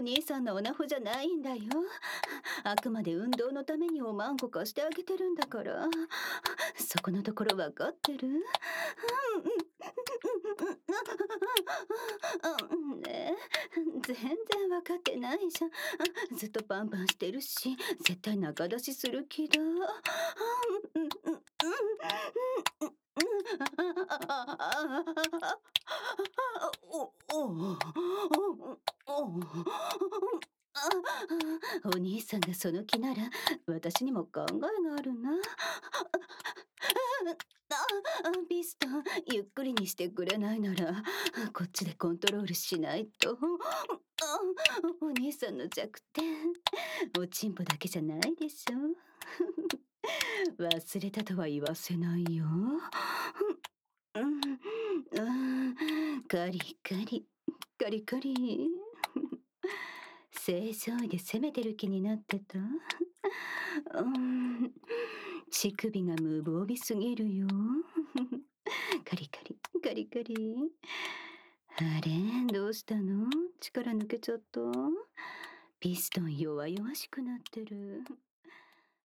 兄さんのオナホじゃないんだよ。あくまで運動のためにおまんこ貸してあげてるんだから。そこのところ分かってる？ねえ、全然分かってないじゃん。ずっとパンパンしてるし、絶対仲出しする気だ。お兄さんがその気なら私にも考えがあるな。ピストン、ゆっくりにしてくれないならこっちでコントロールしないと。お兄さんの弱点、おちんぽだけじゃないでしょ。忘れたとは言わせないよ。カリカリ、カリカリ。正常位で攻めてる気になってた。乳首が無防備すぎるよ。カリカリ、カリカリ。あれ、どうしたの？力抜けちゃった？ピストン弱々しくなってる。